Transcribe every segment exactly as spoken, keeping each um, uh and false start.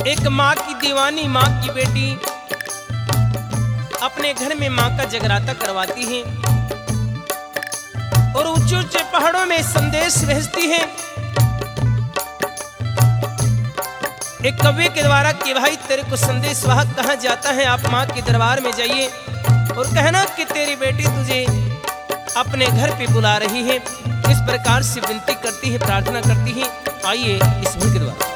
एक माँ की दीवानी, माँ की बेटी अपने घर में माँ का जगराता करवाती है और ऊंचे ऊंचे पहाड़ों में संदेश भेजती है एक कवि के द्वारा कि भाई तेरे को संदेश वाहक कहाँ जाता है, आप माँ के दरबार में जाइए और कहना कि तेरी बेटी तुझे अपने घर पे बुला रही है। इस प्रकार से विनती करती है, प्रार्थना करती है। आइए इस धुन के द्वारा।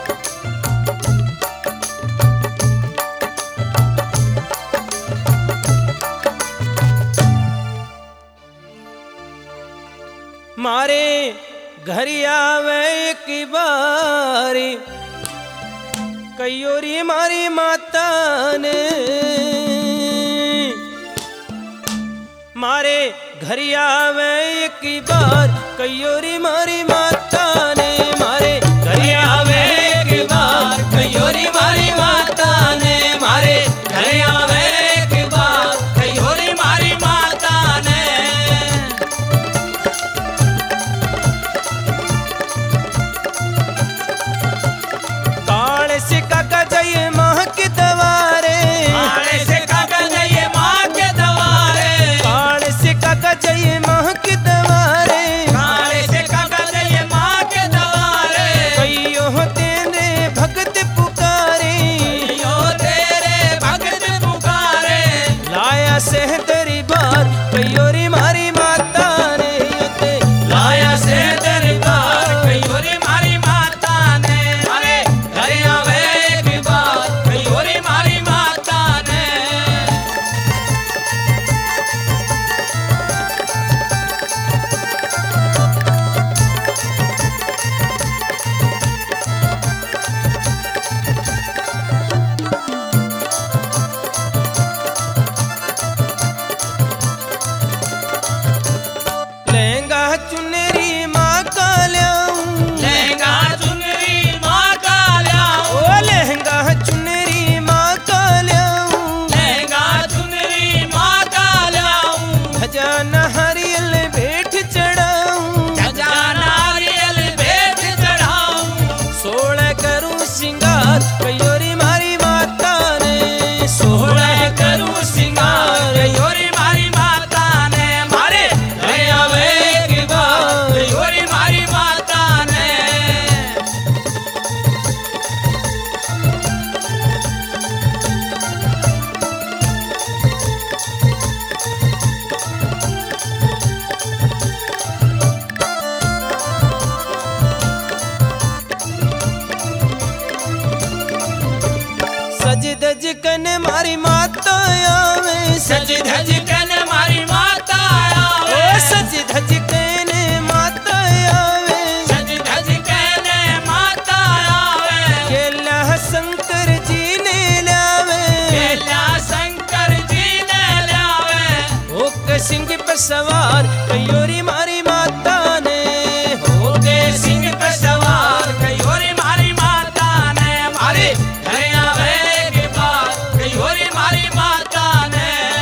मारे घर आवे एक बारी कयोरी मारी माता ने, मारे घर आवे एक बार कयोरी मारी माता ने, मारे घर आवे एक बार कयोरी मारी माता ने, मारे घर आवे एक बार कयोरी मारी माता ने। काले से काका जाइए माँ के दवारे, काले से काका जाइए माँ के दवारे, काले से काका जाइए माँ के दवारे, काले से काका जाइए माँ के दवारे। कईयो तेरे भगत पुकारे, कईयो तेरे भगत पुकारे, लाया से दरबार कयोरी मारी माता ने, लाया से दरबार कयोरी मारी माता ने, अरे घर आवे एक बार कयोरी मारी माता ने। लहंगा चुनरी माँ का ल्याऊं, लहंगा चुनरी माँ का ल्याऊं, ओ लहंगा चुनरी माँ का ल्याऊं, लहंगा चुनरी माँ का ल्याऊं। खजाना हरियल भेंट चढ़ाऊं, खजाना हरियल भेंट चढ़ाऊं। सोलह करूं सिंगार कयोरी मारी माता ने, सोलह करूं सिंगार कयोरी मारी माता ने, मारे घर आवे एक बार कयोरी मारी माता ने। सज धज कन मारी माता आवे, सज धज कन मारी माता आवे, ओ सज धज कन माता आवे, सज धज कन माता आवे। केला शंकर जी ने लावे, केला शंकर जी ने लावे। होके सिंह पर सवार कयोरी मारी माता ने, होके सिंह पर सवार कयोरी मारी माता ने, मारे घर आवे एक बार कयोरी मारी माता ने।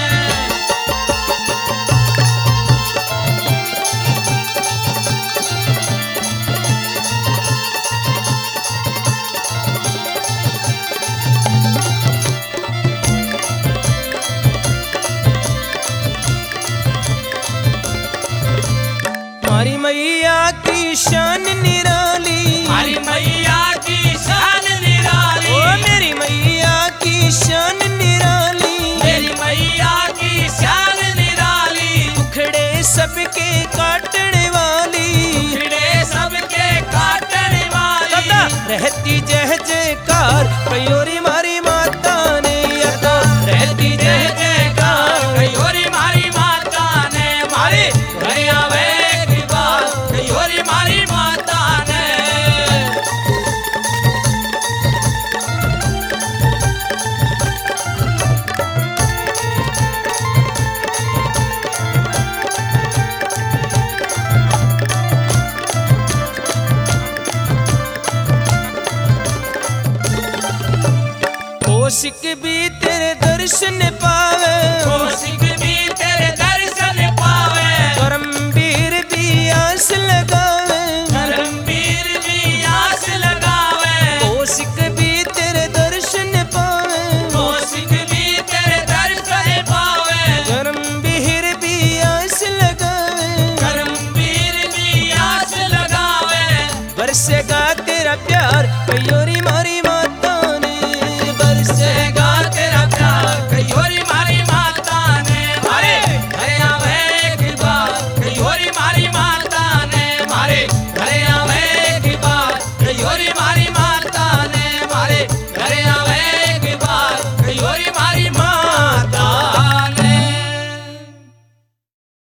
मारी मैया की शान निराली, मारी मैया की शान निराली, ओ मेरी मैया की शान निराली, मेरी मैया की शान निराली। दुखड़े सबके काटने वाली, दुखड़े सबके काटने वाली, रहती जय जयकार कयोरी मारी माता ने, रहती जय जयकार कयोरी मारी माता ने, मारे घर आवे एक बार कयोरी मारी माता ने। कौशिक भी तेरे दर्शन पावे, कौशिक भी तेरे दर्शन पावे। करमवीर भी आस लगावे, करमवीर भी आस लगावे। कौशिक भी तेरे दर्शन बरसेगा तेरा प्यार कयोरी माँ